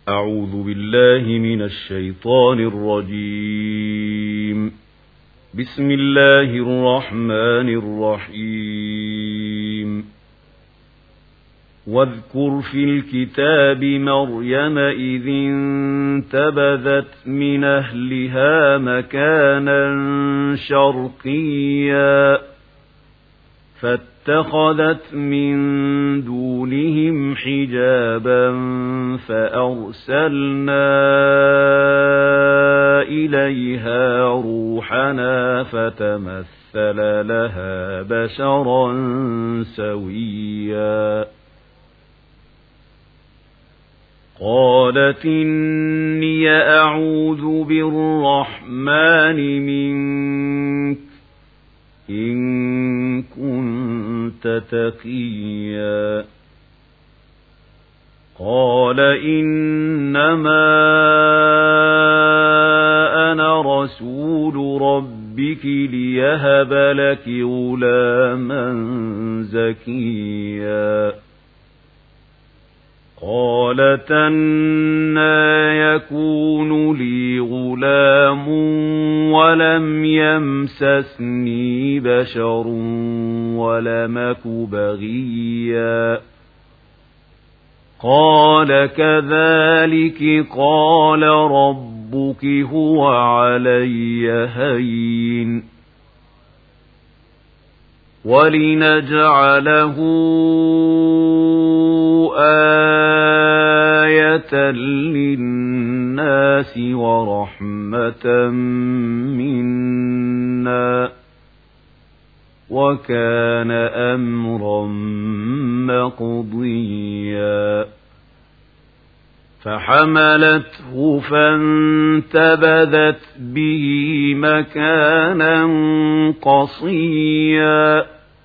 أعوذ بالله من الشيطان الرجيم. بسم الله الرحمن الرحيم. واذكر في الكتاب مريم إذ انتبذت من أهلها مكانا شرقيا فاتخذت من دونهم حجابا فأرسلنا إليها روحنا فتمثل لها بشرا سويا قالت إني أعوذ بالرحمن منك إن كنت تقيا قال إنما أنا رسول ربك ليهب لك غلاما زكيا قالت أنى يكون لي غلام ولم يمسسني بشر ولم أك بغيا قال كذلك قال ربك هو علي هين ولنجعله آية للناس ورحمة منا وكان أمرا مقضيا فحملته فانتبذت به مكانا قصيا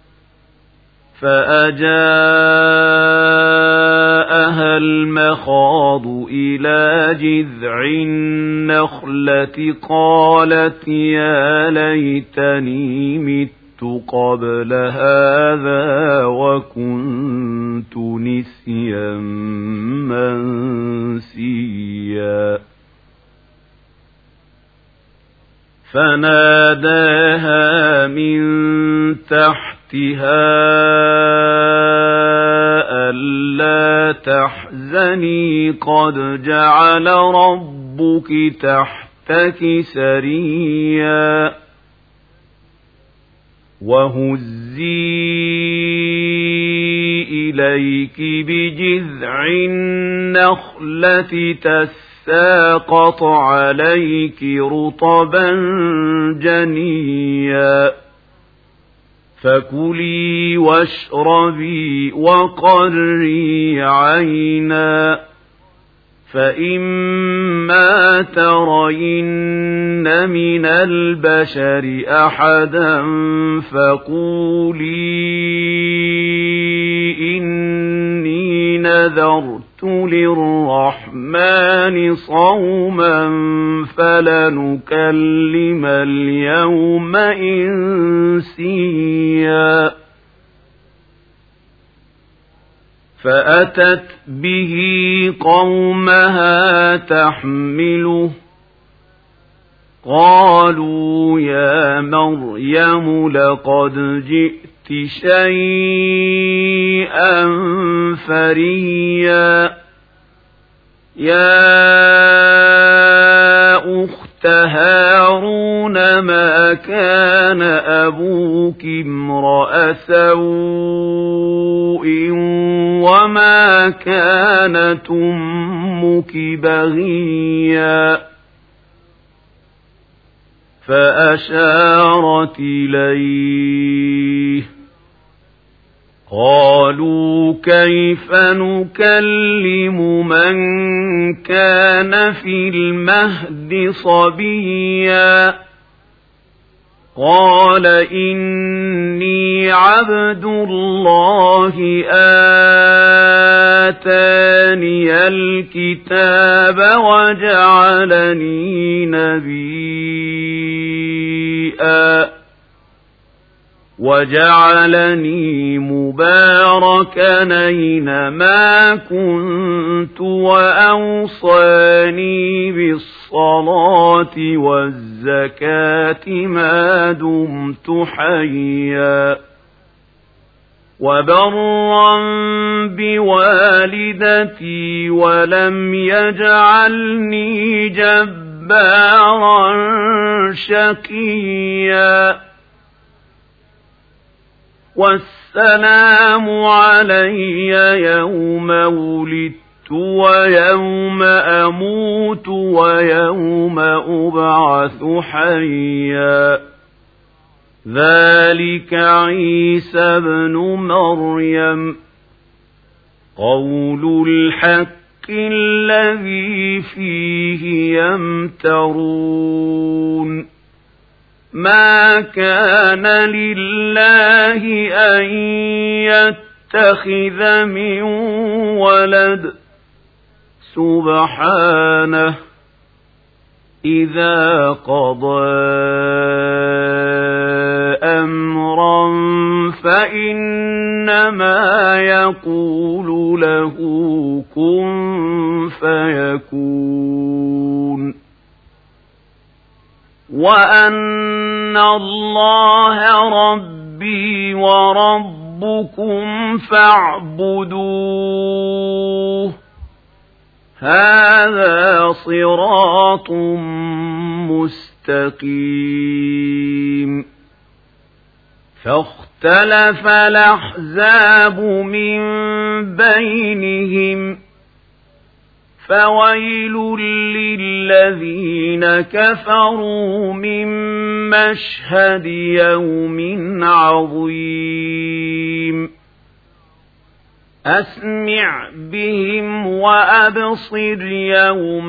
فأجاءها المخاض إلى جذع النخلة قالت يا ليتني مت قبل هذا وكنت نسيا منسيا فناداها من تحتها ألا تحزني قد جعل ربك تحتك سريا وهزي إليك بجذع النخلة تساقط عليك رطبا جنيا فكلي واشربي وقري عينا فإما ترين من البشر أحدا فقولي إني نذرت للرحمن صوما فلنكلم اليوم إنسيا فأتت به قومها تحمله قالوا يا مريم لقد جئت شيئا فريا يا أخت هارون ما كان أبوك امرأ سوء وما كانت أمك بغيا فأشارت إليه قالوا كيف نكلم من كان في المهد صبيا قال إني عبد الله آتاني الكتاب وجعلني نبيا وجعلني مباركا أينما كنت وأوصاني بالصلاة والزكاة ما دمت حيا وبرا بوالدتي ولم يجعلني جبارا شقيا والسلام علي يوم ولدت ويوم أموت ويوم أبعث حيا ذلك عيسى ابن مريم قول الحق الذي فيه يمترون ما كان لله أن يتخذ من ولد سبحانه إذا قضى أمرا فإنما يقول له كن فيكون وأن الله ربي وربكم فاعبدوه هذا صراط مستقيم فاختلف الأحزاب من بينهم فويل للذين كفروا من مشهد يوم عظيم أسمع بهم وأبصر يوم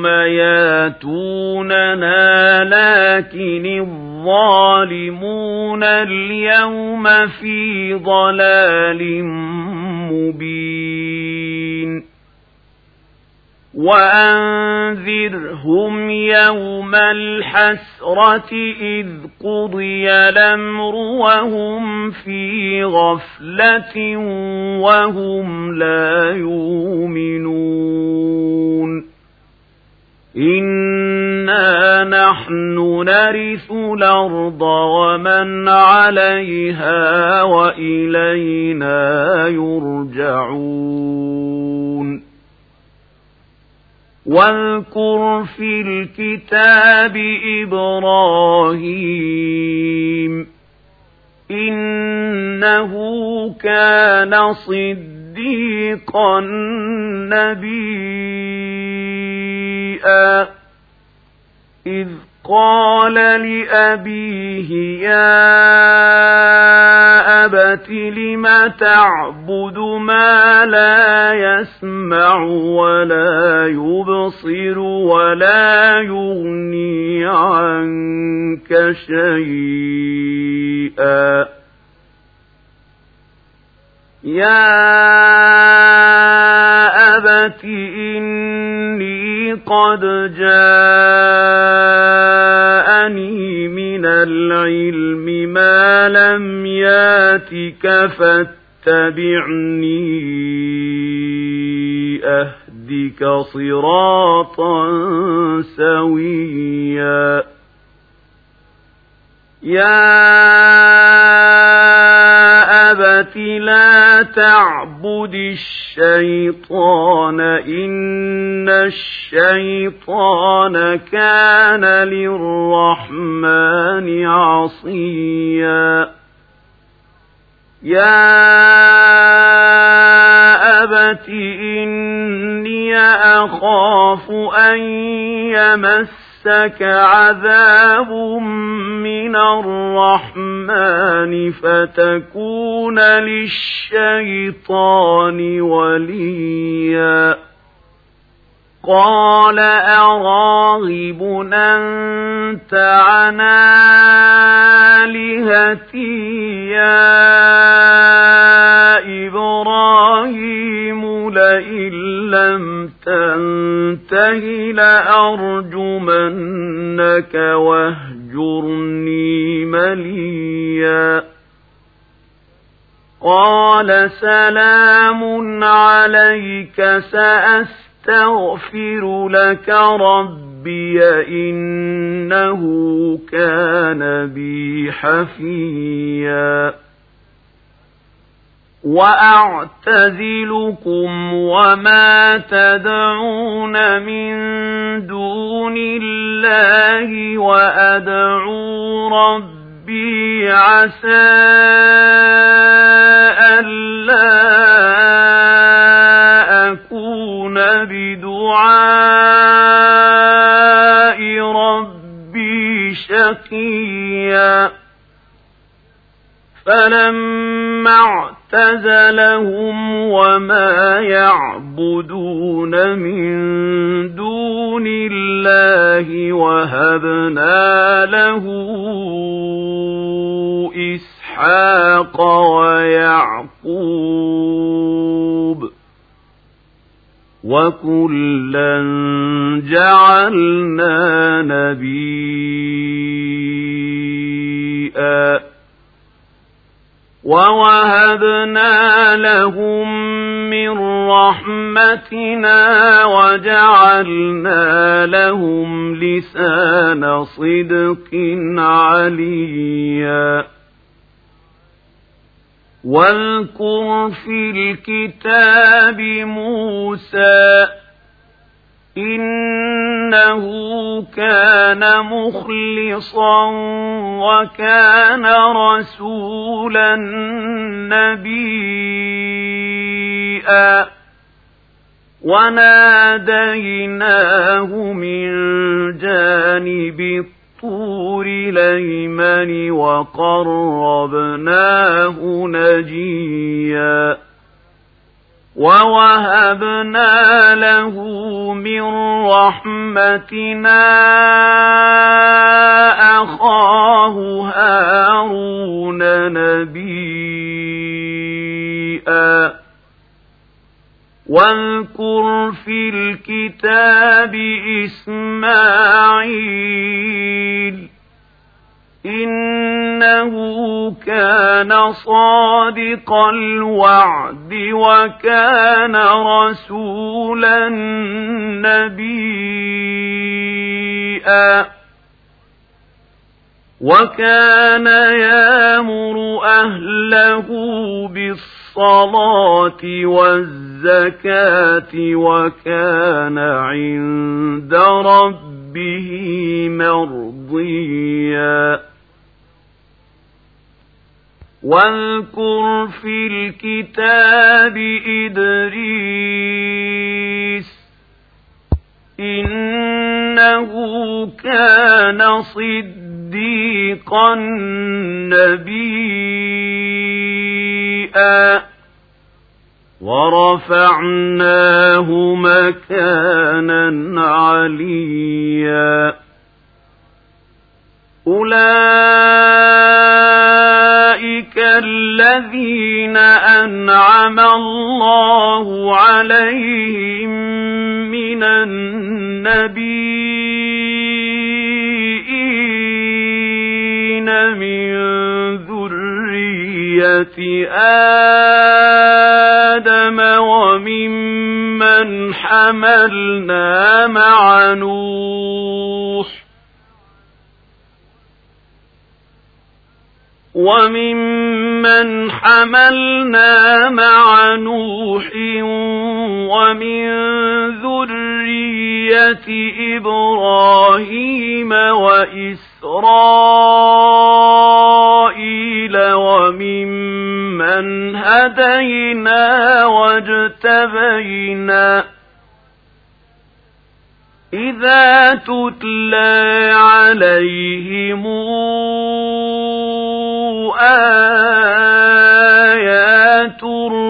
ياتوننا لكن الظالمون اليوم في ضلال مبين وأنذرهم يوم الحسرة إذ قضي الأمر وهم في غفلة وهم لا يؤمنون إنا نحن نرث الأرض ومن عليها وإلينا يرجعون واذكر في الكتاب إبراهيم إنه كان صديقا نبيا إذ قال لأبيه يا أبت لم تعبد ما لا يسمع ولا يبصر ولا يغني عنك شيئا يا أبت إني قد جاءني من العلم ما لم ياتك فاتبعني أهدك صراطا سويا يا أبت لا تعبد الشيطان إن الشيطان كان للرحمن عصيا يا أبت إني أخاف أن يمسك عذاب من الرحمن فتكون للشيطان وليا قال أراغب أنت عن آلهتي يا إبراهيم لئن لم تنته لأرجمنك واهجرني مليا قال سلام عليك سأستغفر لك ربي إنه كان بي حفيا وأعتزلكم وما تدعون من دون الله وأدعو ربي عسى ألا أكون بدعاء ربي شقيا فلما اعتزلهم وما يعبدون من دون الله وهبنا له إسحاق ويعقوب وكلا جعلنا نبيا ووهبنا لهم من رحمتنا وجعلنا لهم لسان صدق عليا واذكر في الكتاب موسى إنه كان مخلصا وكان رسولا نبيا وناديناه من جانب الطور الأيمن وقربناه نجيا ووهبنا له من رحمتنا أخاه هارون نبيا واذكر في الكتاب إسماعيل إنه كان صادق الوعد وكان رسولا نبيا وكان يأمر أهله بالصلاة والزكاة وكان عند ربه مرضيا واذكر في الكتاب إدريس إنه كان صديقا نبيا ورفعناه مكانا عليا أولئك الذين أنعم الله عليهم من النبيين من ذرية آدم وممن حملنا مع نوح ومن ذرية إبراهيم وإسرائيل وممن هدينا واجتبينا إذا تتلى عليهم آيات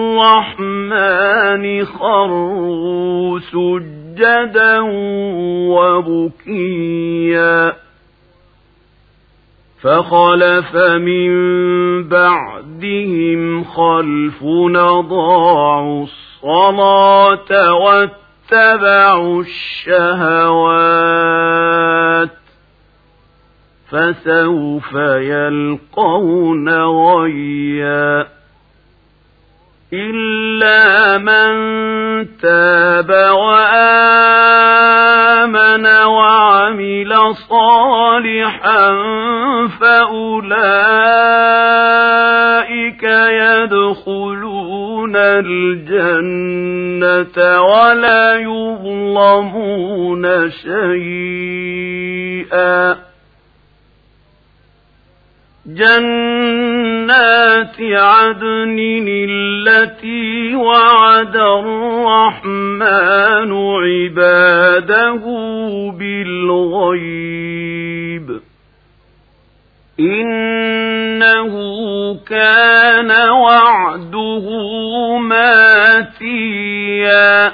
الرحمن خروا سجدا وبكيا فخلف من بعدهم خلف أضاعوا الصلاة واتبعوا الشهوات فسوف يلقون غيا إلا من تاب وآمن وعمل صالحا فأولئك يدخلون الجنة ولا يظلمون شيئا. جنات عدن التي وعد الرحمن عباده بالغيب إنه كان وعده ماتيا.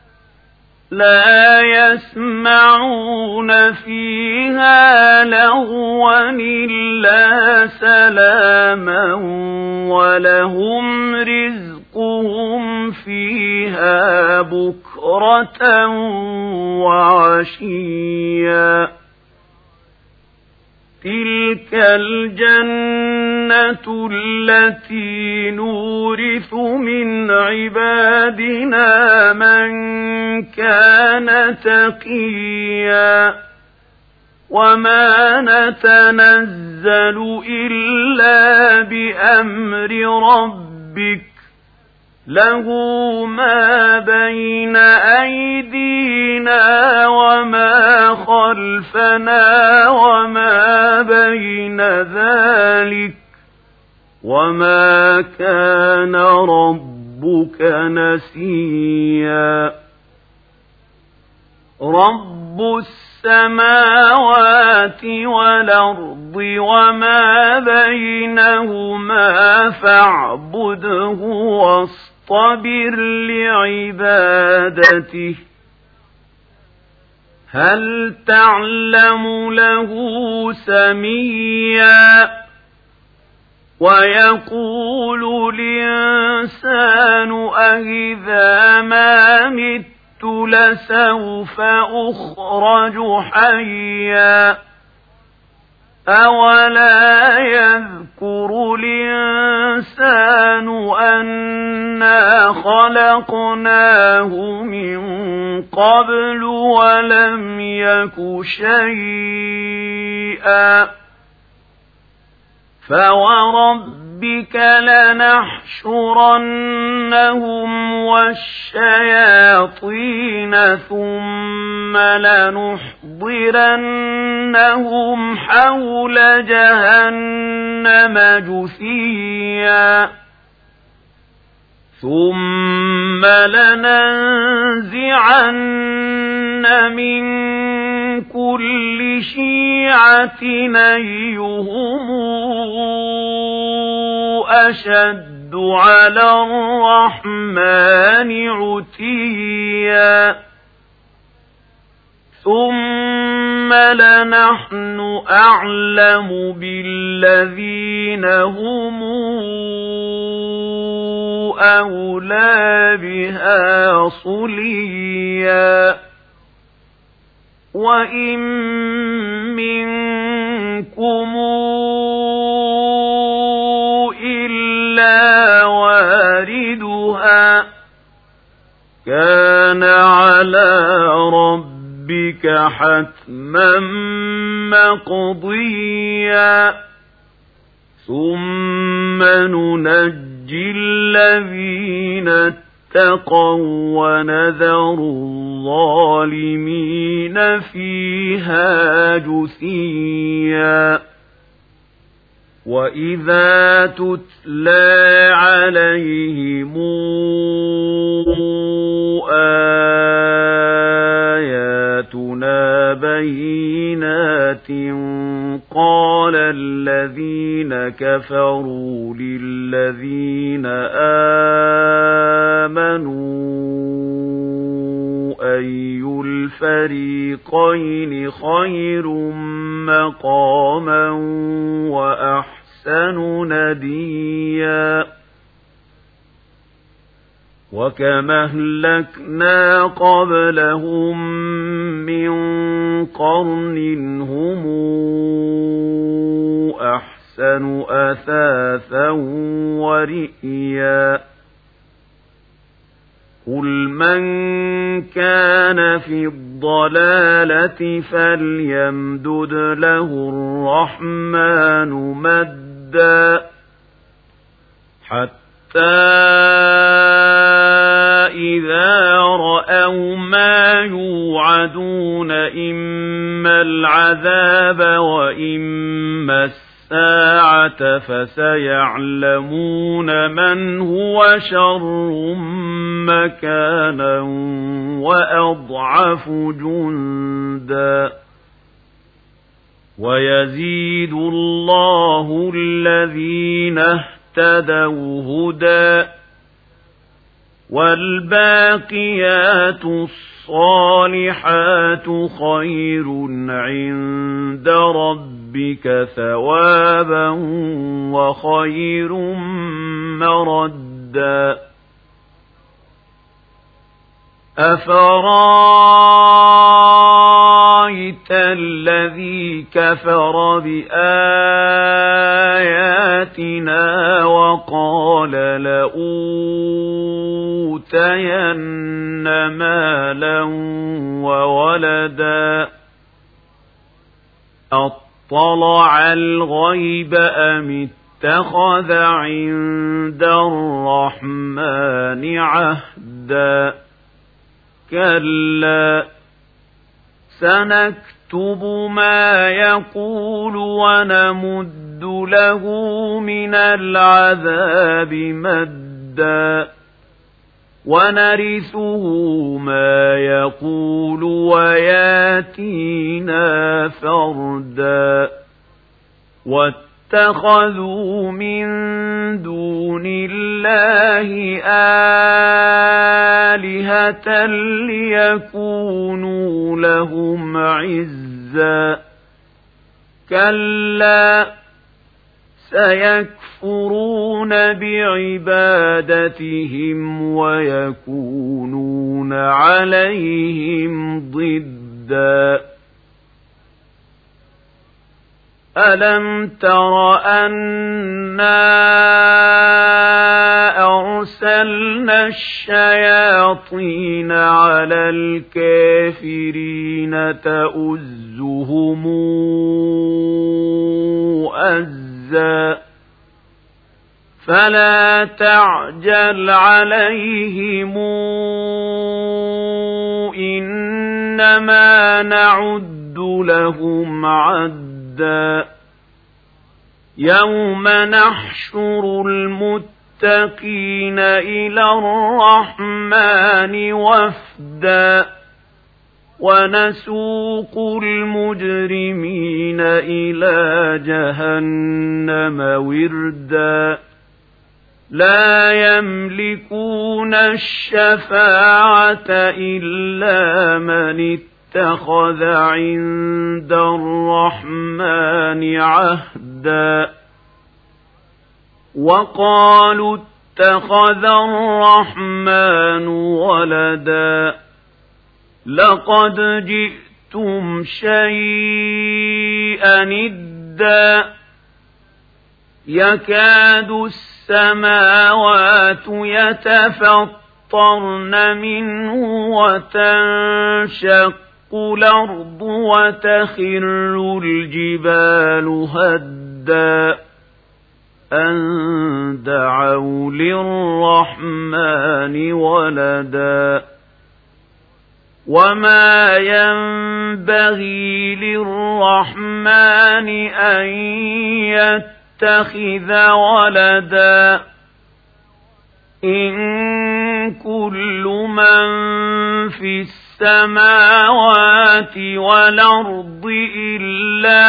لا يسمعون فيها لغوا إلا سلاما ولهم رزقهم فيها بكرة وعشيا. تلك الجنة التي نورث من عبادنا من كان تقيا. وما نتنزل إلا بأمر ربك له ما بين أيدينا وما خلفنا وما بين ذلك وما كان ربك نسيا. رب السماوات والأرض وما بينهما فاعبده واصطبر لعبادته. هل تعلم له سميا. ويقول الإنسان أإذا ما مت لسوف أخرج حيا. أولا يذكر الإنسان أنا خلقناه من قبل ولم يك شيئا. فوربك لنحشرنهم والشياطين ثم لنحضرنهم حول جهنم جثيا. ثم لننزعن من كل شيعة أيهم أشد على الرحمن عتيا. ثم لنحن أعلم بالذين هم أولى بها صليا. وإن منكم إلا واردها كان على ربك حتما مقضيا. ثم ننجي الذين اتقوا ونذر الظالمين فيها جثيا. وإذا تتلى عليهم آياتنا بينات قال الذين كفروا للذين آمنوا أي الفريقين خير مقاما وأحسن نديا. وكما أهلكنا قبلهم من قرن هم أحسن أثاثا ورئيا. قُلْ مَنْ كَانَ في الضَّلَالَةِ فَلْيَمْدُدْ لَهُ الرَّحْمَنُ مَدًّا حَتَّى إِذَا رَأَوْا مَا يُوعَدُونَ إِمَّا الْعَذَابَ وَإِمَّا السَّاعَةَ فَسَيَعْلَمُونَ مَنْ هُوَ شَرٌّ مَكَانًا وَأَضْعَفُ جُندًا وَيَزِيدُ اللَّهُ الَّذِينَ اهْتَدَوْا هُدًى وَالْبَاقِيَاتُ الصَّالِحَاتُ خَيْرٌ عِندَ رَبِّكَ ثَوَابًا وَخَيْرٌ مَّرَدًّا أَفَرَأَيْتَ الَّذِي كَفَرَ بِآيَاتِنَا وَقَالَ لَأُوتَيَنَّ مَالًا وَوَلَدًا أَطَّلَعَ الْغَيْبَ أَمِ اتَّخَذَ عِندَ الرَّحْمَنِ عَهْدًا كَلَّا سَنَكْتُبُ مَا يَقُولُ وَنَمُدُّ لَهُ مِنَ الْعَذَابِ مَدًّا وَنَرِثُهُ مَا يَقُولُ وَيَأْتِينَا فَرْدًا وَاتَّخَذُوا مِن دُونِ اللَّهِ آلِهَةً لِيَكُونُوا لَهُمْ عِزًّا كَلَّا سَيَكْفُرُونَ بِعِبَادَتِهِمْ وَيَكُونُونَ عَلَيْهِمْ ضِدًّا أَلَمْ تَرَ أَنَّا أَرْسَلْنَا الشَّيَاطِينَ عَلَى الْكَافِرِينَ تَؤُزُّهُمْ أَزًّا فَلَا تَعْجَلْ عَلَيْهِمْ إِنَّمَا نَعُدُّ لَهُمْ عَدًّا يَوْمَ نَحْشُرُ الْمُتَّقِينَ إِلَى الرَّحْمَنِ وَفْدًا وَنَسُوقُ الْمُجْرِمِينَ إِلَى جَهَنَّمَ وِرْدًا لَا يَمْلِكُونَ الشَّفَاعَةَ إِلَّا مَنِ اتَّخَذَ عِندَ الرَّحْمَنِ عَهْدًا وَقَالُوا اتَّخَذَ الرَّحْمَنُ وَلَدًا لَقَدْ جِئْتُمْ شَيْئًا إِدًّا يَكَادُ السَّمَاوَاتُ يَتَفَطَّرْنَ مِنْهُ وَتَنشَقُّ الْأَرْضُ وَتَخِرُّ الْجِبَالُ هَدًّا أَن دَعَوْا لِلرَّحْمَنِ وَلَدًا وَمَا يَنبَغِي لِلرَّحْمَنِ أَن يَتَّخِذَ وَلَدًا إِن كُلُّ مَن فِي السَّمَاوَاتِ وَالْأَرْضِ إِلَّا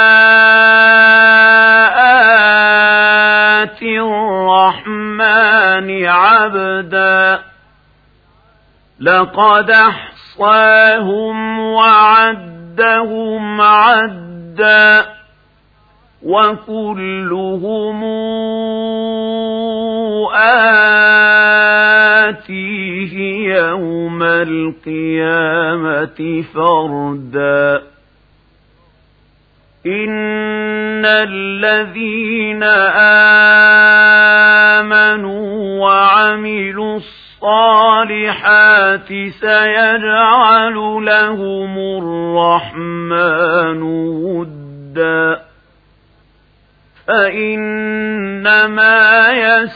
آتِي الرَّحْمَنِ عَبْدًا لَقَدْ أَحْصَاهُمْ وَعَدَّهُمْ عَدًّا وَكُلُّهُمْ آتِيهِ يَوْمَ الْقِيَامَةِ فَرْدًا إِنَّ الَّذِينَ آمَنُوا وَعَمِلُوا الصَّالِحَاتِ الصالحات سيجعل لهم الرحمن ودا فإنما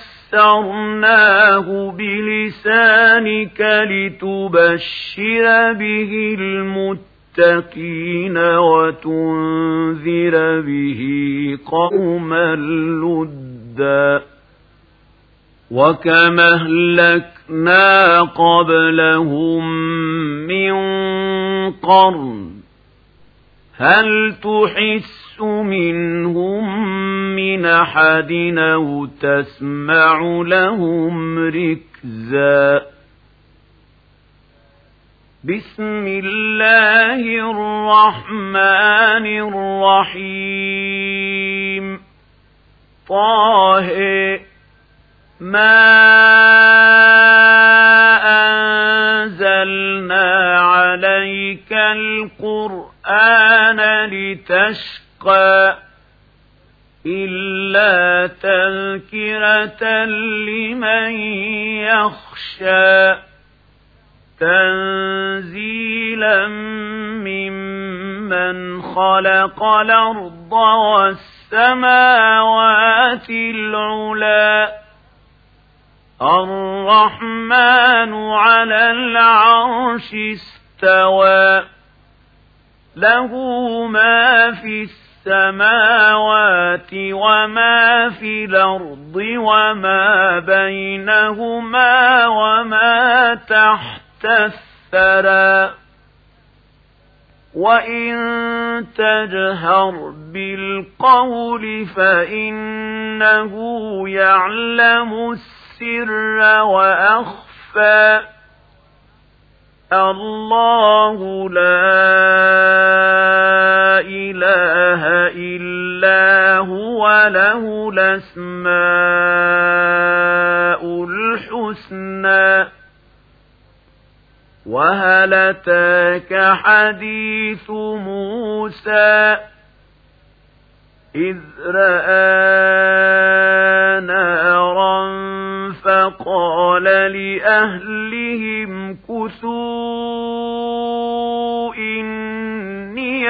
يسرناه بلسانك لتبشر به المتقين وتنذر به قوما لدا وكما أهلكنا قبلهم من قرن هل تحس منهم من أحد أو تسمع لهم ركزا بسم الله الرحمن الرحيم طه ما أنزلنا عليك القرآن لتشقى إلا تذكرة لمن يخشى تنزيلا ممن خلق الأرض والسماوات العلى الرحمن على العرش استوى له ما في السماوات وما في الأرض وما بينهما وما تحت الثرى وإن تجهر بالقول فإنه يعلم السر وأخفى الله لا إله إلا هو له الأسماء الحسنى وهل أتاك حديث موسى إذ رأى نارا فقال لأهلهم كثوا إني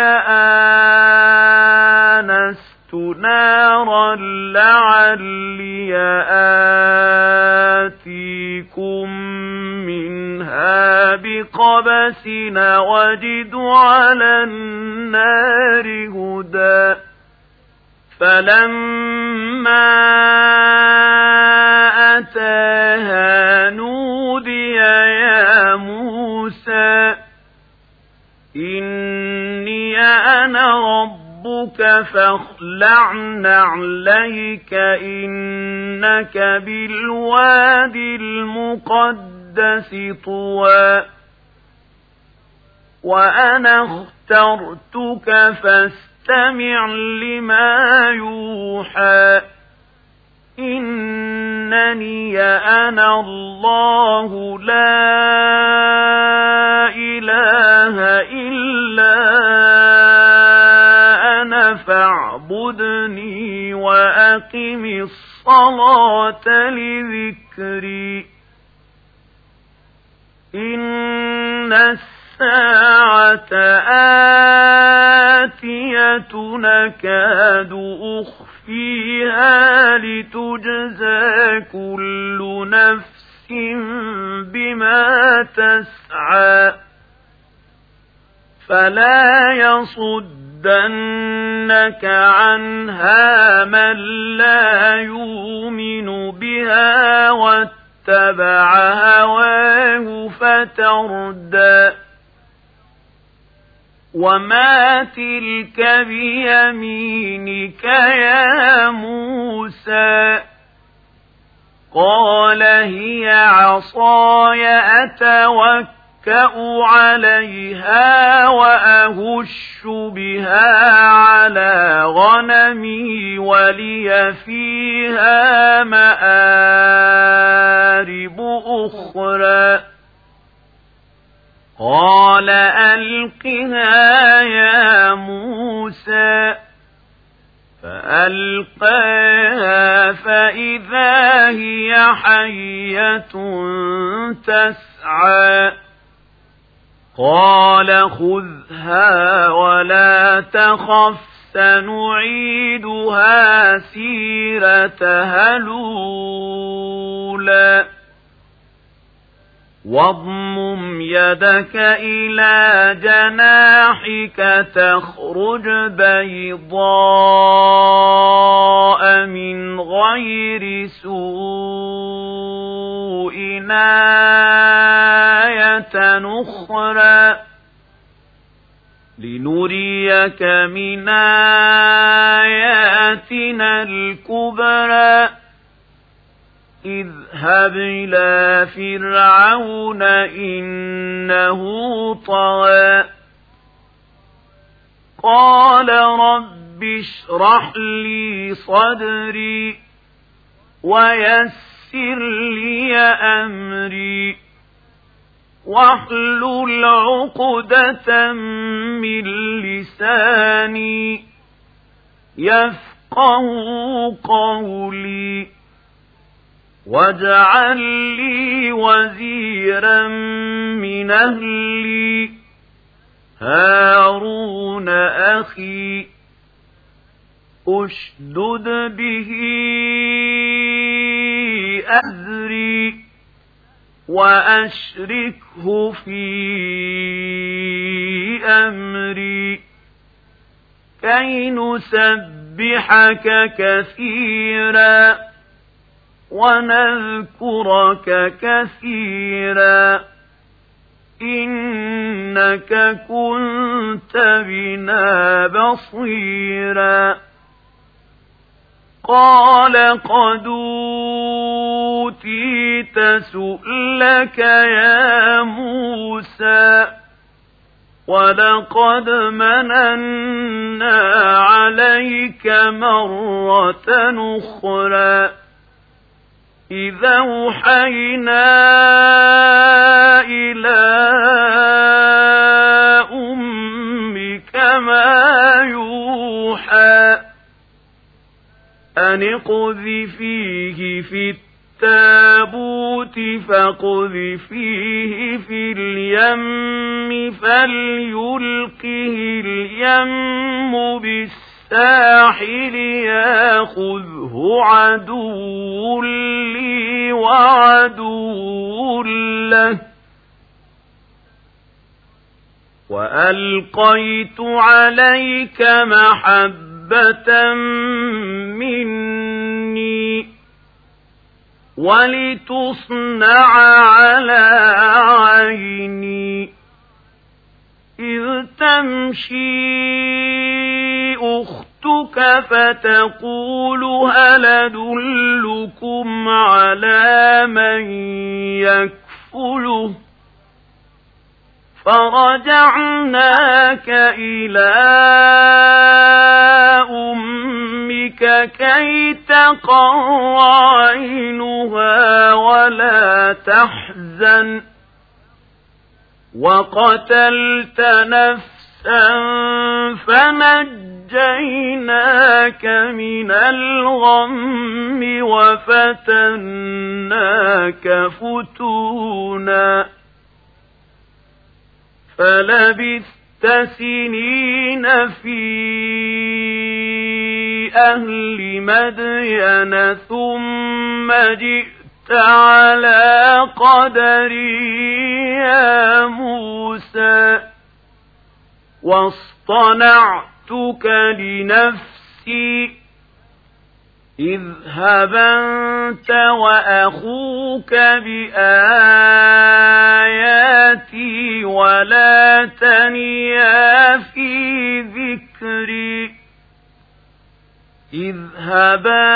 آنست نارا لعلي آتيكم منها بقبس وجد على النار هدى فلما أتاها نودي يا موسى إني أنا ربك فاخلع نعليك إنك بالواد المقدس طوى وأنا اخترتك فاستمع لما يوحى إنني أنا الله لا إله إلا أنا فاعبدني وأقم الصلاة لذكري إن الساعة آتية نكاد أخفيها لتجزى كل نفس بما تسعى فلا يصدنك عنها من لا يؤمن بها واتبع هواه فتردى وما تلك بيمينك يا موسى قال هي عصاي أتوكأ عليها وأهش بها على غنمي ولي فيها مآرب أخرى قال ألقها يا موسى فألقاها فإذا هي حية تسعى يسعى قال خذها ولا تخف سنعيدها سيرتها الأولى واضمم يدك إلى جناحك تخرج بيضاء من غير سوء آية أخرى لنريك من آياتنا الكبرى اذهب إلى فرعون إنه طغى قال رب اشرح لي صدري ويسر لي أمري واحلل عقدة من لساني يفقه قولي واجعل لي وزيرا من أهلي هارون أخي أشدد به أزري وأشركه في أمري كي نسبحك كثيرا ونذكرك كثيرا إنك كنت بنا بصيرا قال قد أوتيت سؤلك يا موسى ولقد مننا عليك مرة أخرى إذا أوحينا إلى أمك ما يوحى أن اقذفيه في التابوت فاقذفيه في اليم فليلقه اليم بالساحل ياخذه عدو لي وعدو له وألقيت عليك محبة مني ولتصنع على عيني إذ تمشي أختك فتقول هل أدلكم على من يكفله فرجعناك إلى أمك كي تقر عينها ولا تحزن وقتلت نفسا فنجيناك من الغم وفتناك فتونا فلبثت سنين في أهل مدين ثم جئت على قدري يا موسى واصطنعتك لنفسي اذهب أنت وأخوك بآياتي ولا تنيا في ذكري اذهبا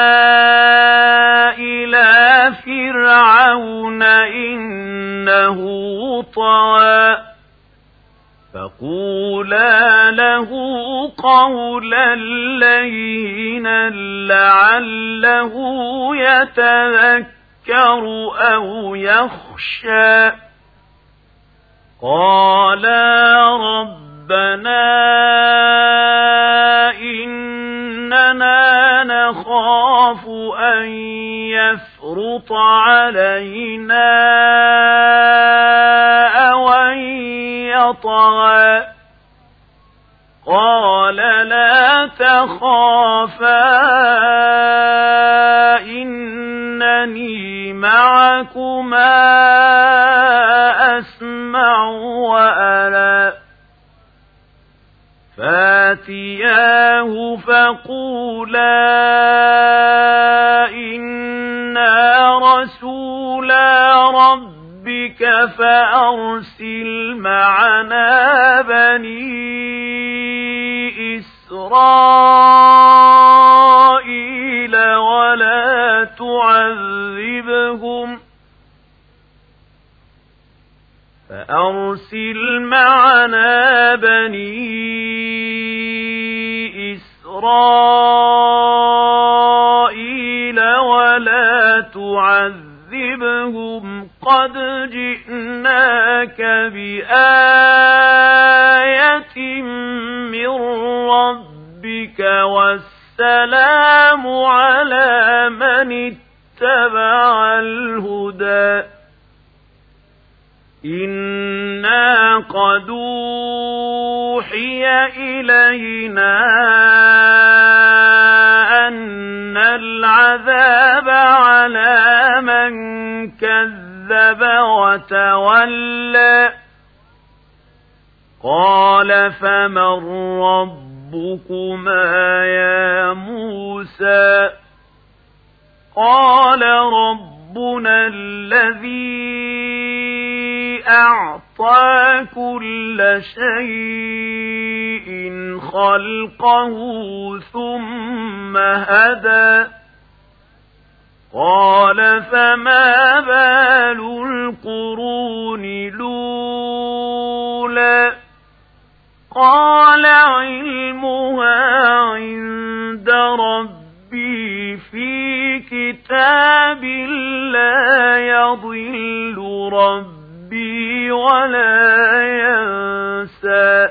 إلى فرعون إنه طغى فقولا له قولا لينا لعله يتذكر أو يخشى قالا ربنا إننا نخاف أن يفرط علينا أو أن يطغى قال لا تخافا إنني معكما أسمع وأرى فاتياه فقولا إنا رسولا ربك فأرسل معنا بني إسرائيل ولا تعذبهم فأرسل معنا بني إسرائيل ولا تعذبهم قد جئناك بآية من ربك والسلام على من اتبع الهدى إنا قد أوحي إلينا أن العذاب على من كذب وتولى قال فمن ربكما يا موسى قال ربنا الذي أعطى كل شيء خلقه ثم هدى قال فما بال القرون الأولى قال علمها عند ربي في كتاب لا يضل ربي ولا ينسى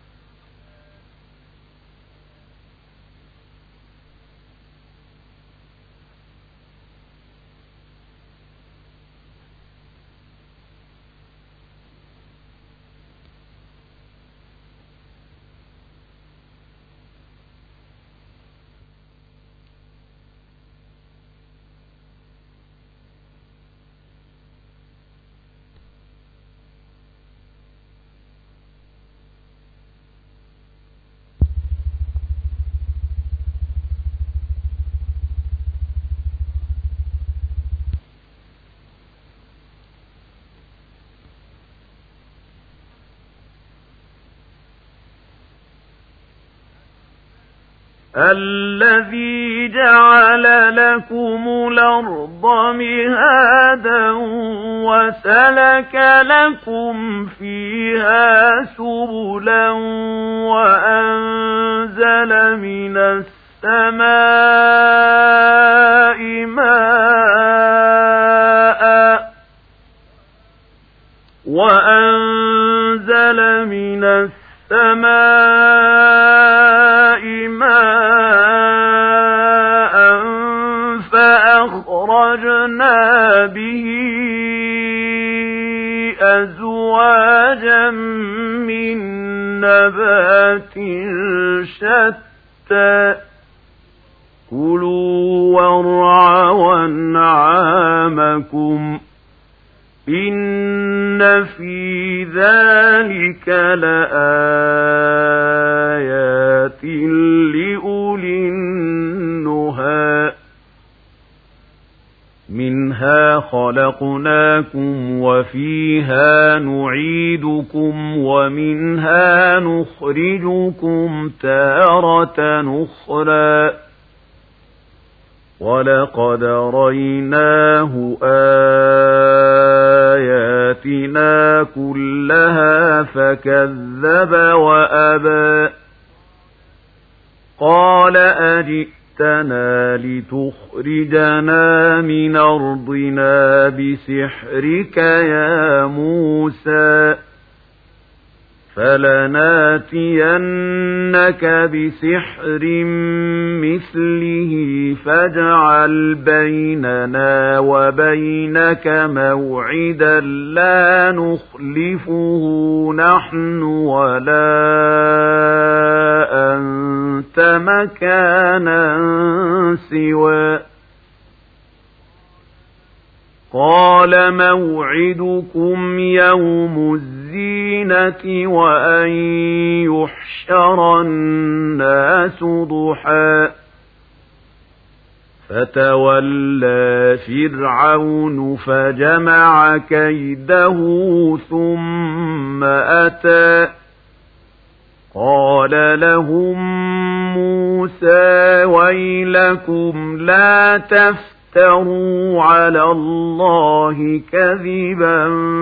الذي جعل لكم الأرض مهادا وسلك لكم فيها سبلا وأنزل من السماء ماء فأخرجنا به أزواجا من نبات شتى كلوا وارعوا أنعامكم إن في ذلك لآيات لأولي النهى منها خلقناكم وفيها نعيدكم ومنها نخرجكم تارة أخرى ولقد ريناه آياتنا كلها فكذب وأبى قال أجئتنا لتخرجنا من أرضنا بسحرك يا موسى فلناتينك بسحر مثله فاجعل بيننا وبينك موعدا لا نخلفه نحن ولا أنت مكانا سواه قال موعدكم يوم الزينة وأن يحشر الناس ضحى فتولى فرعون فجمع كيده ثم أتى قال لهم موسى ويلكم لا تفتروا على الله كذبا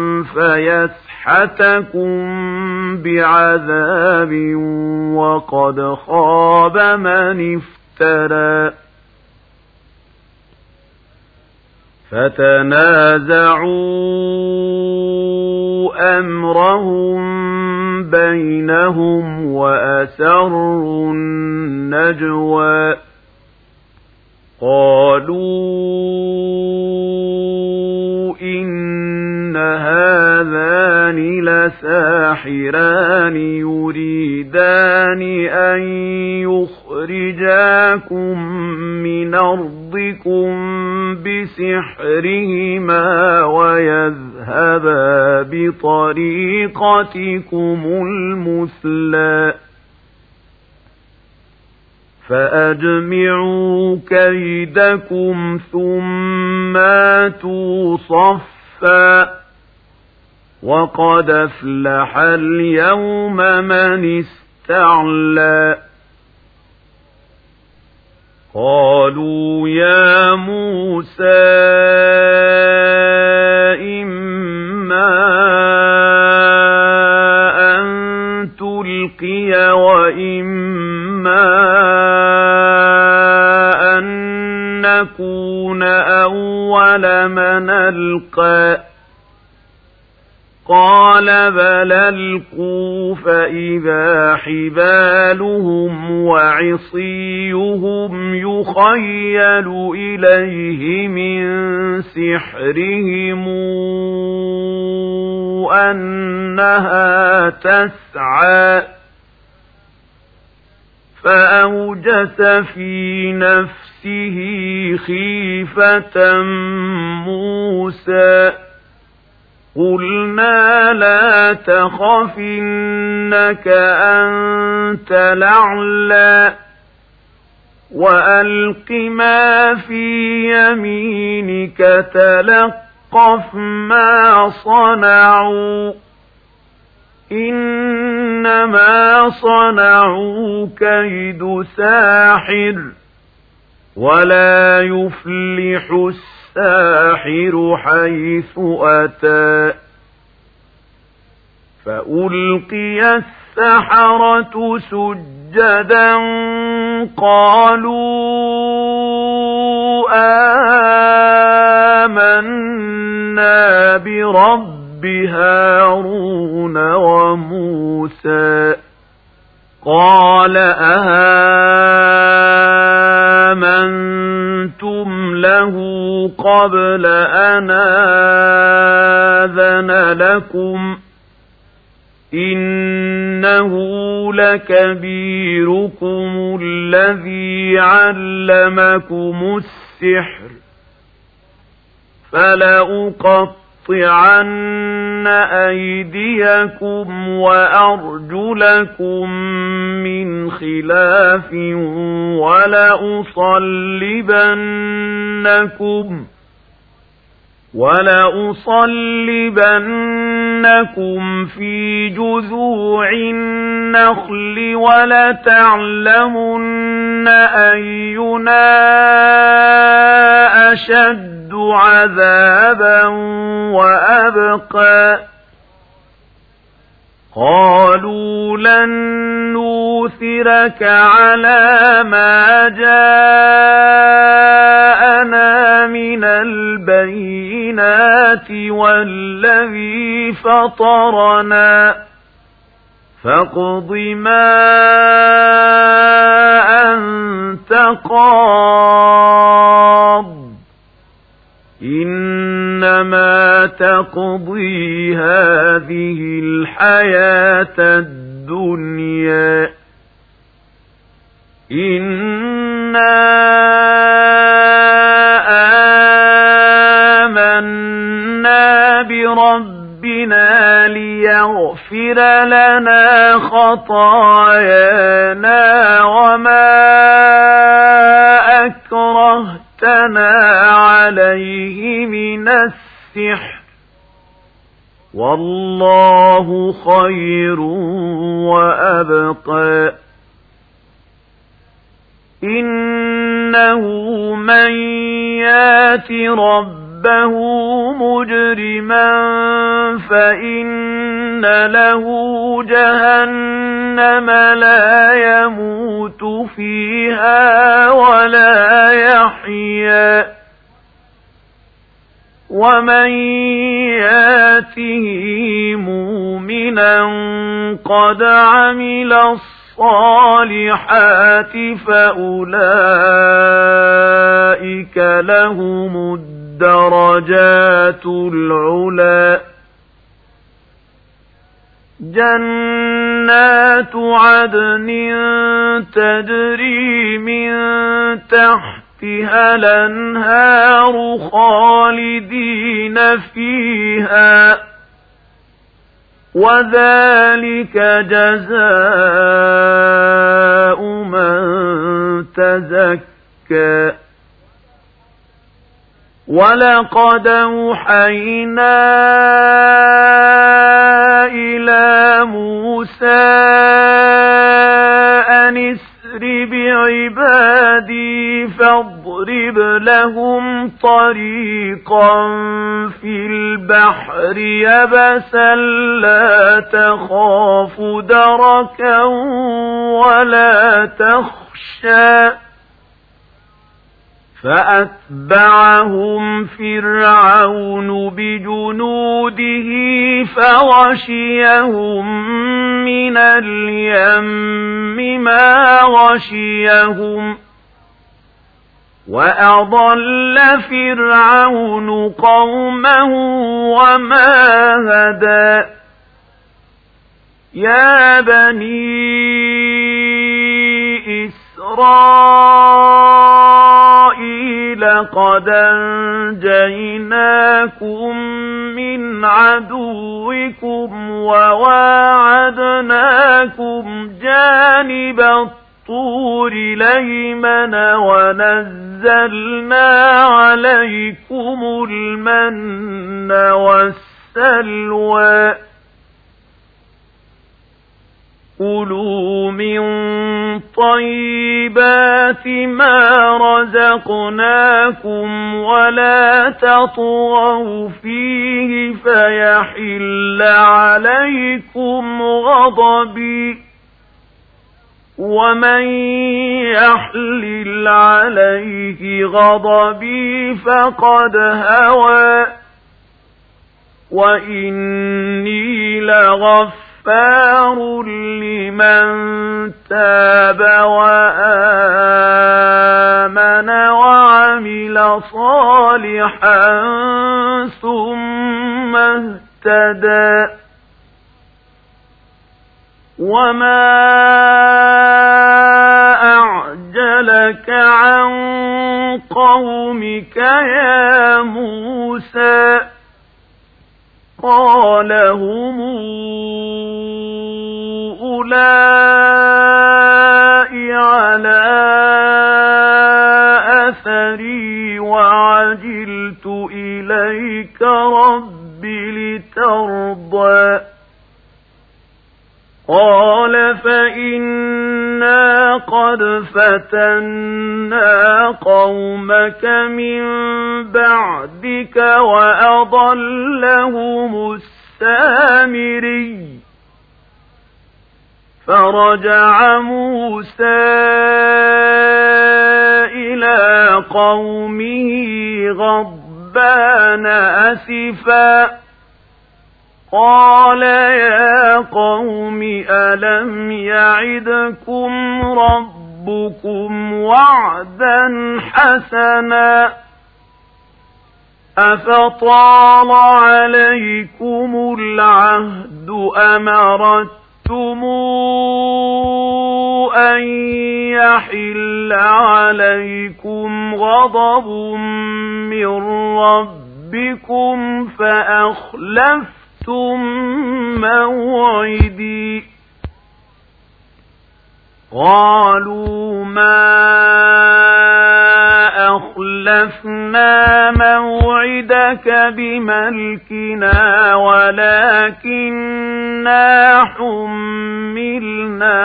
فيسحتكم بعذاب وقد خاب من افترى فتنازعوا أمرهم بينهم وأسروا النجوى قالوا إن هذان لساحران يريدان أن يخرجاكم من أرضكم بسحرهما ويذهبا بطريقتكم المثلى فأجمعوا كيدكم ثم آتوا صفا وقد أفلح اليوم من استعلى قالوا يا موسى إما أن تلقي وإما أن نكون أول من ألقى قال بل ألقوا فإذا حبالهم وعصيهم يخيل إليه من سحرهم أنها تسعى فأوجس في نفسه خيفة موسى قلنا لا تخف إنك أنت الأعلى وألق ما في يمينك تلقف ما صنعوا إنما صنعوا كيد ساحر ولا يفلح الساحر حيث أتى فألقي السحرة سجدا قالوا آمنا برب هارون وموسى قال آمنتم له قبل أن آذن لكم إنه لكبيركم الذي علمكم السحر فلأقطعن أيديكم وأرجلكم من خلاف ولأصلبنكم في جذوع النخل ولتعلمن أينا أشد عذابا وأبقى قالوا لن نؤثرك على ما جاءنا من البينات والذي فطرنا فاقض ما أنت قاض إنما تقضي هذه الحياة الدنيا إنا آمنا بربنا ليغفر لنا خطايانا وما أكرهتنا عليه من السحر والله خير وأبقى إنه من يات ربه مجرما فإن له جهنم لا يموت فيها ولا يحيا ومن ياته مؤمنا قد عمل الصالحات فأولئك لهم الدرجات العلى جنات عدن تجري من تحتها الأنهار خالدين فيها وذلك جزاء من تزكى ولقد أوحينا إلى موسى أن اسر بعبادي فاضرب لهم طريقا في البحر يبسا لا تخاف دركا ولا تخشى فأتبعهم فرعون بجنوده فغشيهم من اليم ما غشيهم وأضل فرعون قومه وما هدى يا بني إسرائيل قد أنجيناكم من عدوكم وواعدناكم جانب الطور الأيمن ونزلنا عليكم المن والسلوى كلوا من طيبات ما رزقناكم ولا تطغوا فيه فيحل عليكم غضبي ومن يحلل عليه غضبي فقد هوى وإني لغفار لمن تاب وآمن وعمل صالحا ثم اهتدى وما أعجلك عن قومك يا موسى قال هم أولئك على أثري وعجلت إليك رب لترضى قال فإنا قد فتنا قومك من بعدك وأضلهم السامري فرجع موسى إلى قومه غضبان أسفا قال يا قوم ألم يعدكم ربكم وعدا حسنا أفطال عليكم العهد أم أردتم أن يحل عليكم غضب من ربكم فأخلفتم موعدي قالوا ما أخلفنا موعدك بملكنا ولكننا حملنا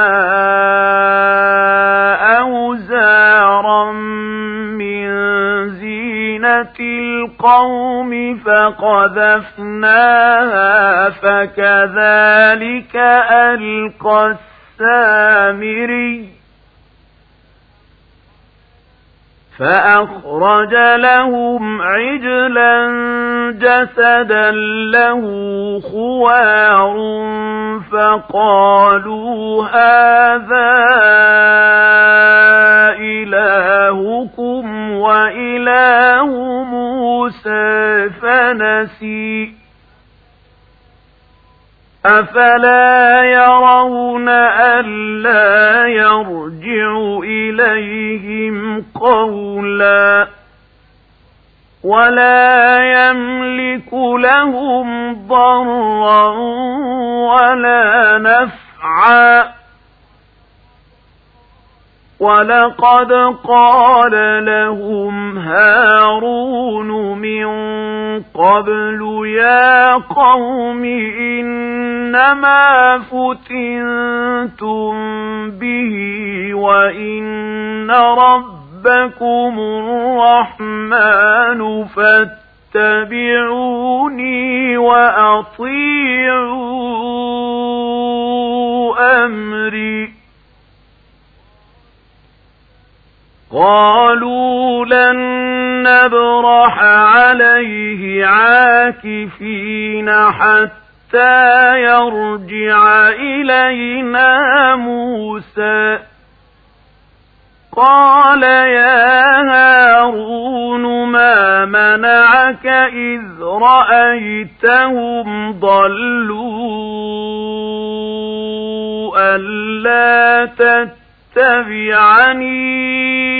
أوزارا من زينة القوم فقذفناها فكذلك ألقى السامري فأخرج لهم عجلا جسدا له خوار فقالوا هذا إلهكم وإله موسى فنسي أفلا يرون ألا يرجع إليهم قولا ولا يملك لهم ضرا ولا نفعا ولقد قال لهم هارون من قبل يا قوم إنما فتنتم به وإن ربكم الرحمن فاتبعوني وأطيعوا أمري قالوا لن نبرح عليه عاكفين حتى يرجع إلينا موسى قال يا هارون ما منعك إذ رأيتهم ضلوا ألا تتبعني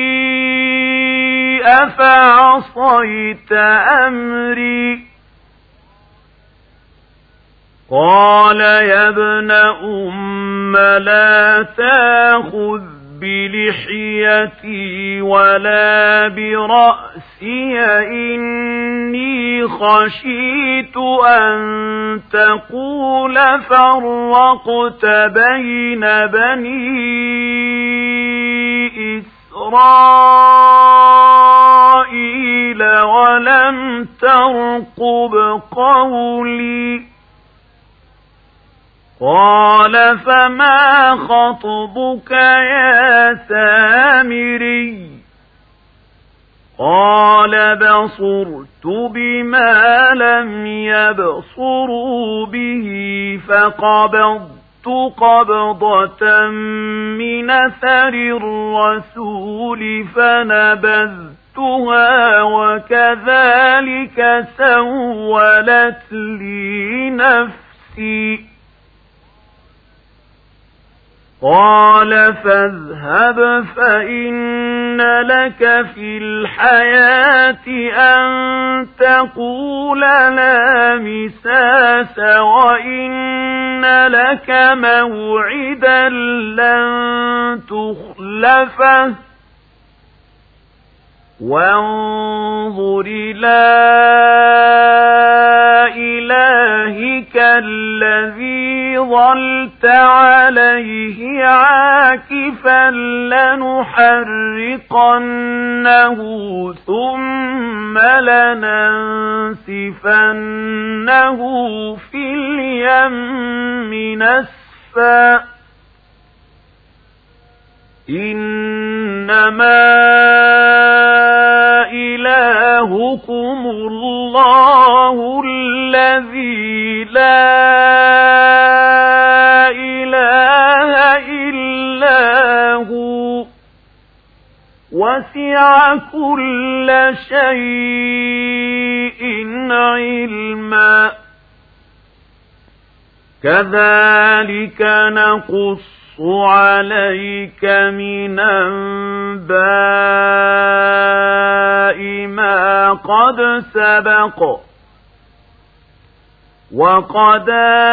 أفعصيت أمري قال يا ابن أم لا تأخذ بلحيتي ولا برأسي إني خشيت أن تقول فرقت بين بني إسرائيل ولم ترقب قولي قال فما خطبك يا سامري قال بصرت بما لم يبصروا به فقبضت قبضة من أثر الرسول فنبذتها وكذلك سولت لي نفسي قال فاذهب فإن لك في الحياة أن تقول لا مساس وإن لك موعدا لن تخلفه وانظر إلى إلهك الذي ظلت عليه عاكفا لنحرقنه ثم لننسفنه في اليم نسفا إنما إلهكم ربكم الله الذي لا إله إلا هو وسع كل شيء علما كذلك نقص عليك من أنباء ما قد سبق وقد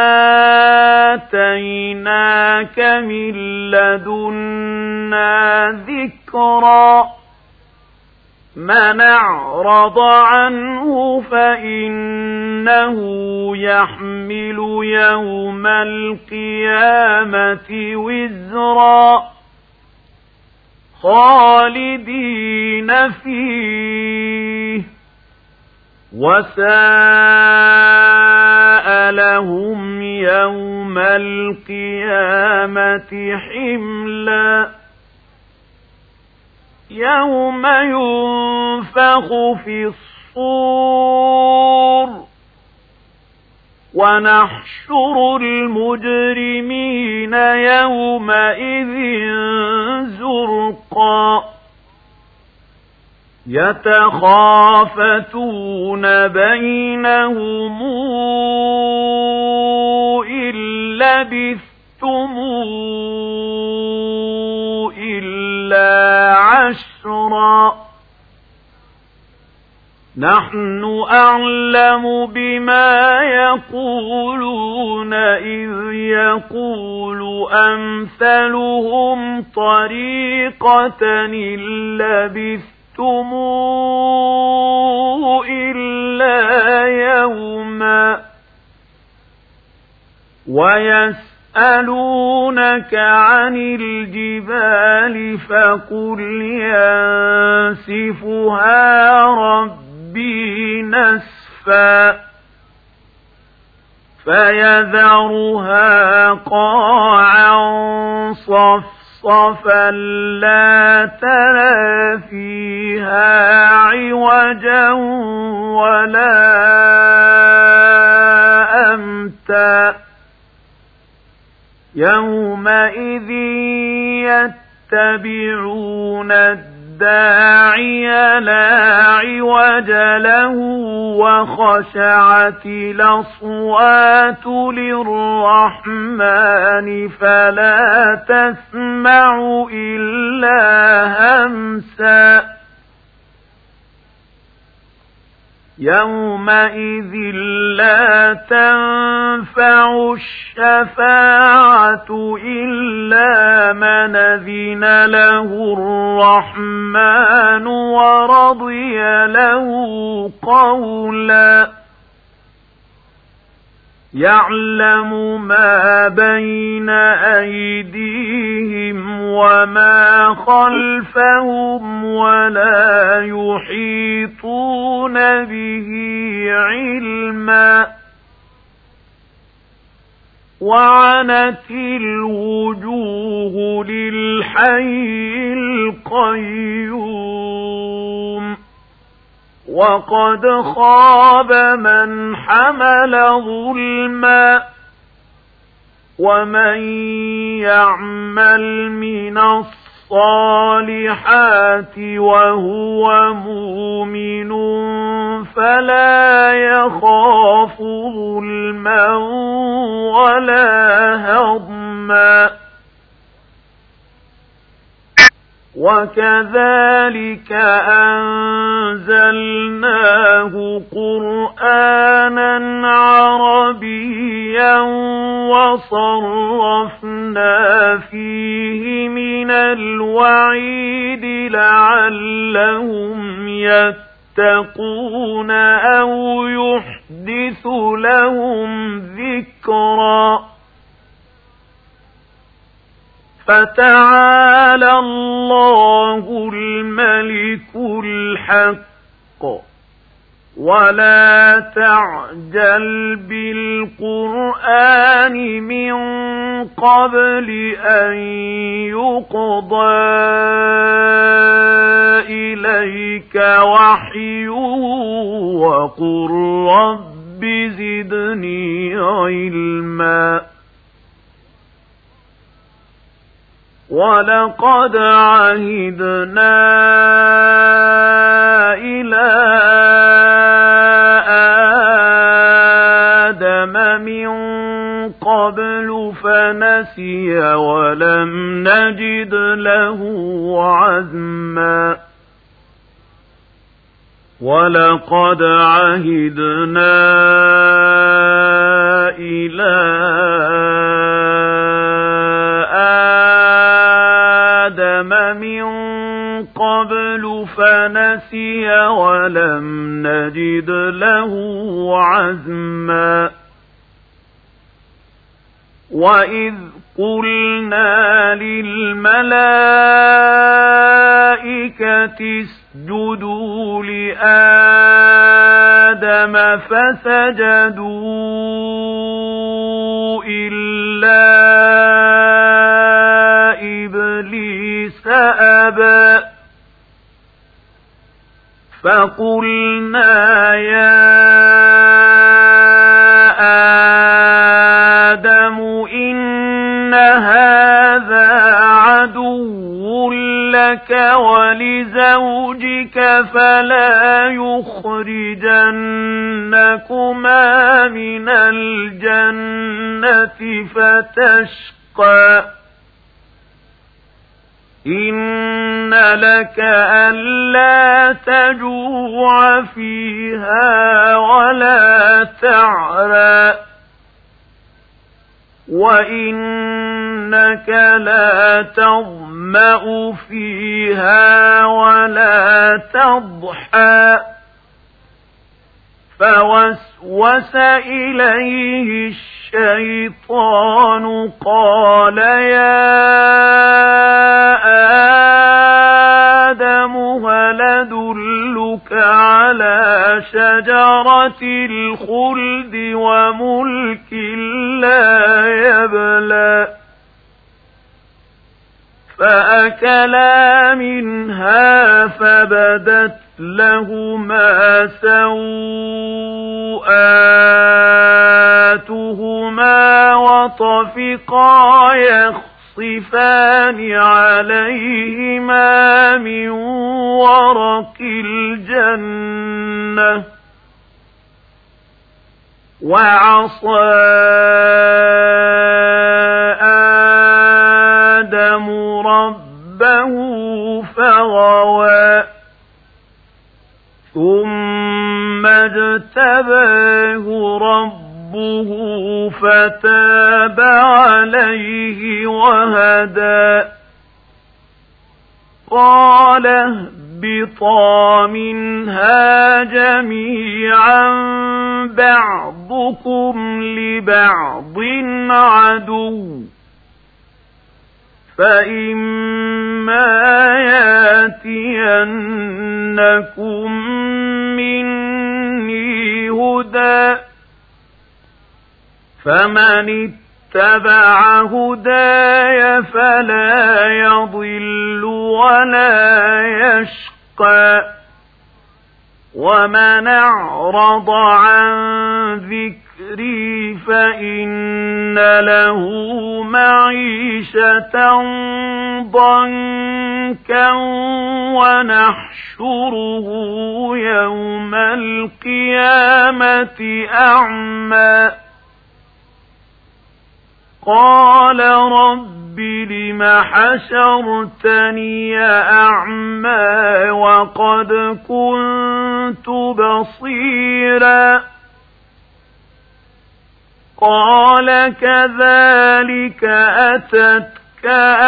آتيناك من لدنا ذكرا من أعرض عنه فإنه يحمل يوم القيامة وزرا خالدين فيه وساء لهم يوم القيامة حملا يوم ينفخ في الصور ونحشر المجرمين يومئذ زرقا يتخافتون بينهم إن لبثتم إلا عشرا نحن أعلم بما يقولون إذ يقول أمثلهم طريقة إن لبثتم إلا يوما ويسألونك عن الجبال فقل ينسفها ربي نسفا فيذرها قاعا صفصفا لا ترى فيها عوجا ولا أمتا يومئذ يتبعون الداعي لا عوج له وخشعت الأصوات للرحمن فلا تسمع إلا همسا يومئذ لا تنفع الشفاعة إلا من أذن له الرحمن ورضي له قولا يعلم ما بين أيديهم وما خلفهم ولا يحيطون به علما وعنت الوجوه للحي القيوم وقد خاب من حمل ظلما ومن يعمل من الصالحات وهو مؤمن فلا يخاف ظلما ولا هضما وكذلك أنزلناه قرآنا عربيا وصرفنا فيه من الوعيد لعلهم يتقون أو يحدث لهم ذكرا فتعالى الله الملك الحق ولا تعجل بالقرآن من قبل أن يقضى إليك وحيه وقل رب زدني علما ولقد عهدنا إلى آدم من قبل فنسي ولم نجد له عزما ولقد عهدنا إلى آدم من قبل فنسي ولم نجد له عزما وإذ قلنا للملائكة اسجدوا لآدم فسجدوا إلا إبليس أبى فقلنا يا آدم إن هذا عدو لك ولزوجك فلا يخرجنكما من الجنة فتشقى إن لك ألا تجوع فيها ولا تعرى وإنك لا تظمأ فيها ولا تضحى فوسوس إليه الشيطان قال يا آدم هل أدلك على شجرة الخلد وملك لا يبلى فأكلا منها فبدت لهما سوآتهما وطفقا يخصفان عليهما من ورق الجنة وعصى آدم ربه فغوى ثم اجتباه ربه فتاب عليه وهدى قال اهبطا منها جميعا بعضكم لبعض عدو فإما ياتينكم مني هدى فمن اتبع هداي فلا يضل ولا يشقى ومن أعرض عن ذكري فإن له معيشة ضنكا ونحشره يوم القيامة أعمى قال رب لم حشرتني أعمى وقد كنت بصيرا قال كذلك أتتك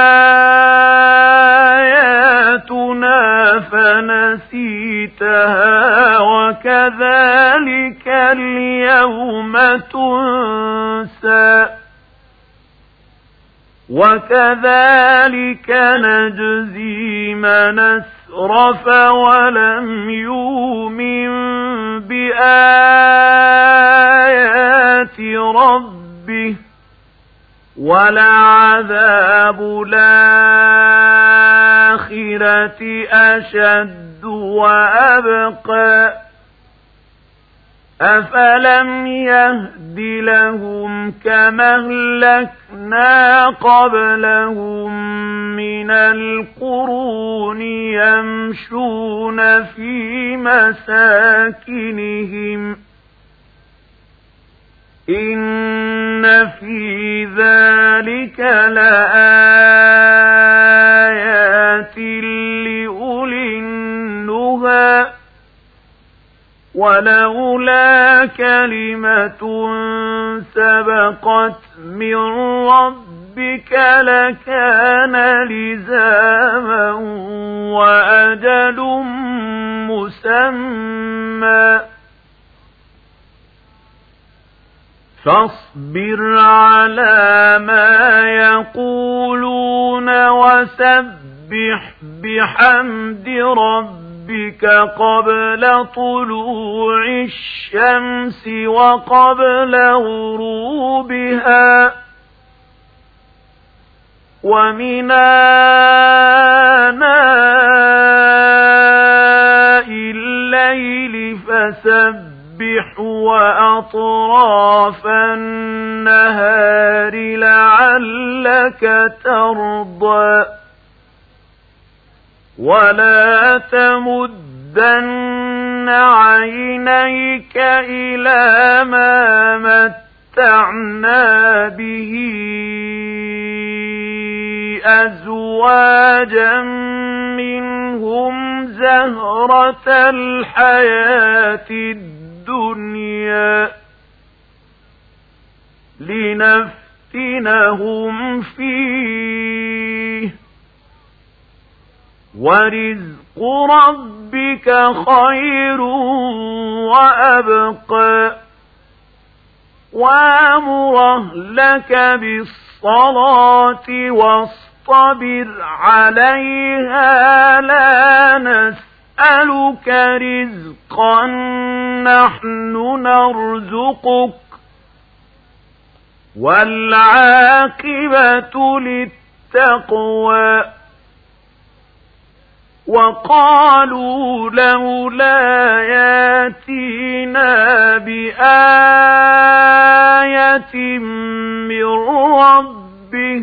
آياتنا فنسيتها وكذلك اليوم تنسى وكذلك نجزي من أسرف ولم يؤمن ربه ولعذاب الآخرة أشد وأبقى أفلم يهد لهم كما أهلكنا قبلهم من القرون يمشون في مساكنهم إن في ذلك لآيات لأولي النهى ولولا كلمة سبقت من ربك لكان لزاما وأجل مسمى فاصبر على ما يقولون وسبح بحمد ربك قبل طلوع الشمس وقبل غروبها ومن آناء الليل فسبح وأطراف النهار لعلك ترضى ولا تمدن عينيك إلى ما متعنا به أزواجا منهم زهرة الحياة الدنيا لنفتنهم فيه ورزق ربك خير وأبقى وأمر أهلك بالصلاة واصطبر عليها لا نسألك رزقا نحن نرزقك والعاقبة للتقوى وقالوا لولا ياتينا بآية من ربه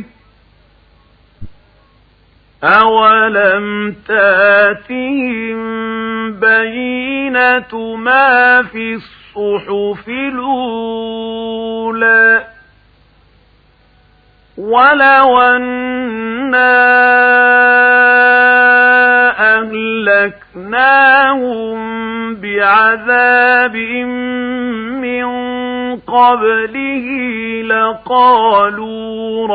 أولم تاتهم بينة ما في الصحف الأولى ولو أنا أهلكناهم بعذاب من قبله لقالوا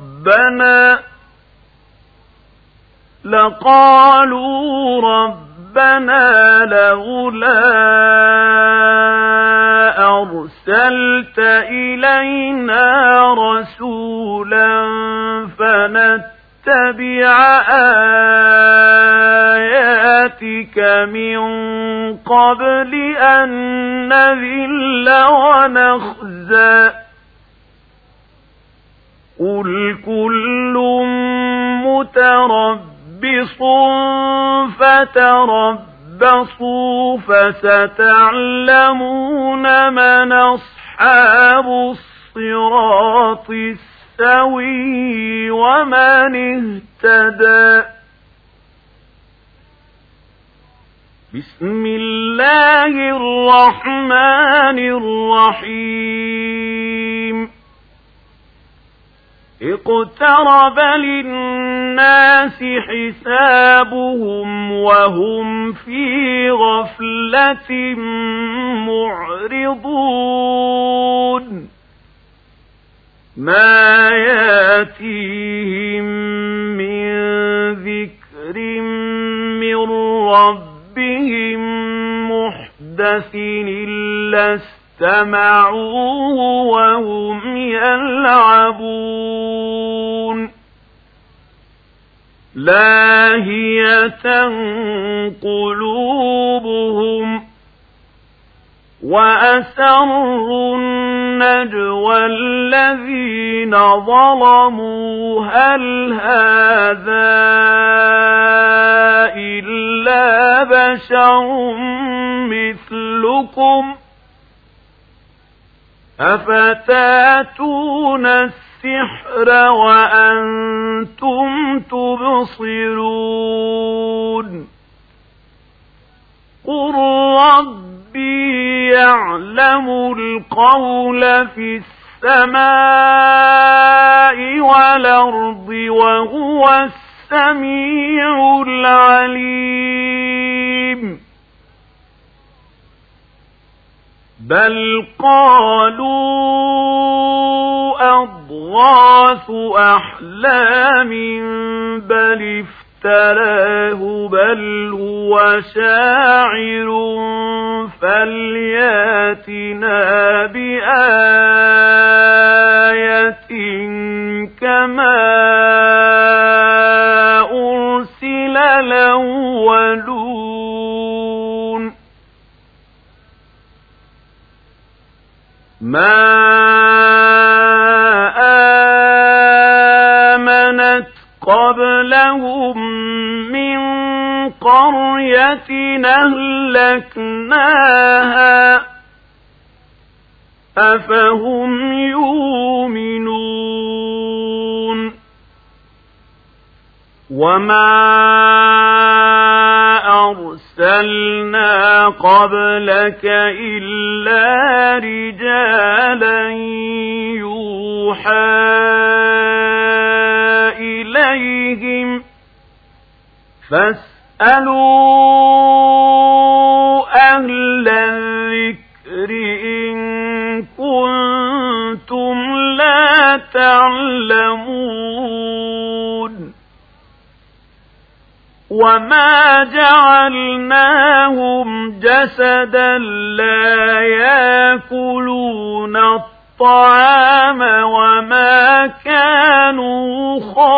ربنا لولا أرسلت إلينا رسولا فنتبع آياتك من قبل أن نذل ونخزى قل كل متربص فتربصوا فستعلمون من أصحاب الصراط السوي ومن اهتدى بسم الله الرحمن الرحيم اقترب للناس حسابهم وهم في غفلة معرضون ما ياتيهم من ذكر من ربهم محدث إلا استمعوه وهم يلعبون لاهية قلوبهم وأسروا نجوى الذين ظلموا هل هذا إلا بشر مثلكم أفتاتون السحر وأنتم تبصرون قل ربي يعلم القول في السماء والأرض وهو السميع العليم بل قالوا أضغاث أحلام بل افتراه بل هو شاعر فلياتنا بآية كما أرسل الأولون ما آمنت قبلهم من قرية أهلكناها أفهم يؤمنون وما أرسلنا قبلك إلا رجالا يوحى إليهم فاسألوا أهل الذكر إن كنتم لا تعلمون وما جعلناهم جسدا لا يأكلون الطعام وما كانوا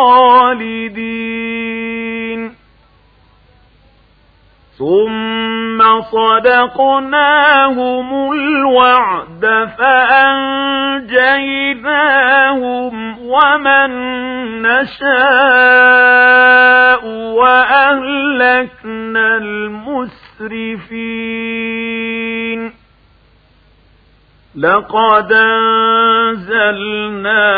خالدين ثم صدقناهم الوعد فأنجيناهم ومن نشاء وأهلكنا المسرفين لقد أنزلنا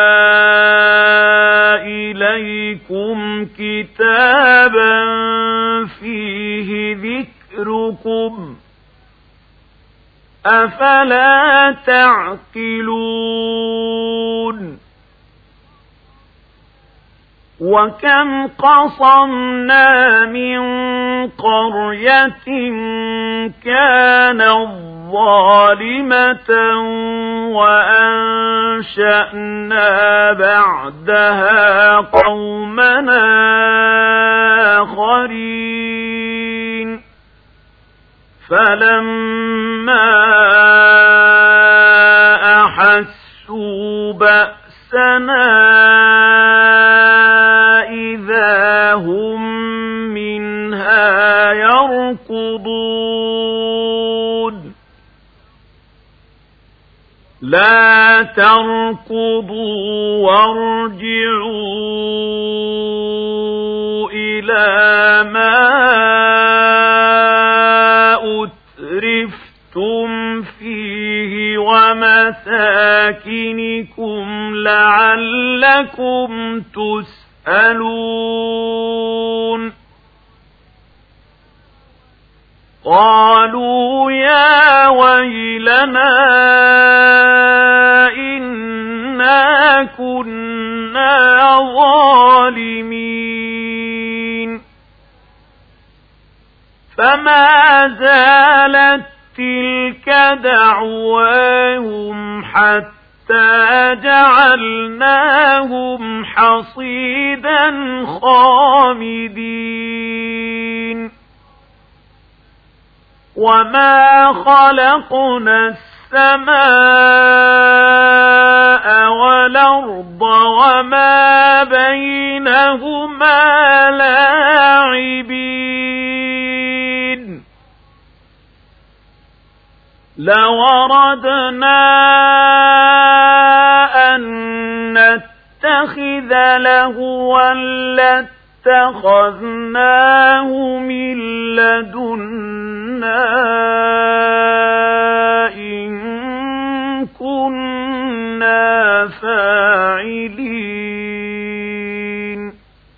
إليكم كتابا فيه ذكركم أفلا تعقلون وكم قصمنا من قرية كانت ظالمة وأنشأنا بعدها قومنا آخرين فلما أحسوا بأسنا إذا هم منها يركضون لا تركضوا وارجعوا إلى ما أترفتم فيه ومساكنكم لعلكم تسألون قالوا يا ويلنا إنا كنا ظالمين فما زالت تلك دعواهم حتى جعلناهم حصيدا خامدين وما خلقنا السماء والأرض وما بينهما لاعبين لوردنا أن نتخذ لهوا لاتخذناه من لدنا إن كنا فاعلين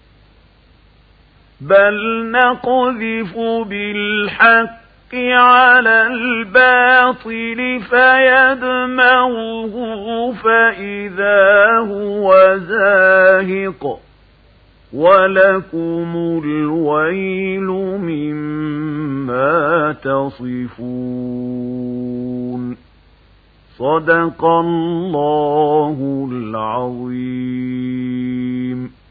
بل نقذف بالحق على الباطل فيدمغه فإذا هو زاهق ولكم الويل مما تصفون صدق الله العظيم.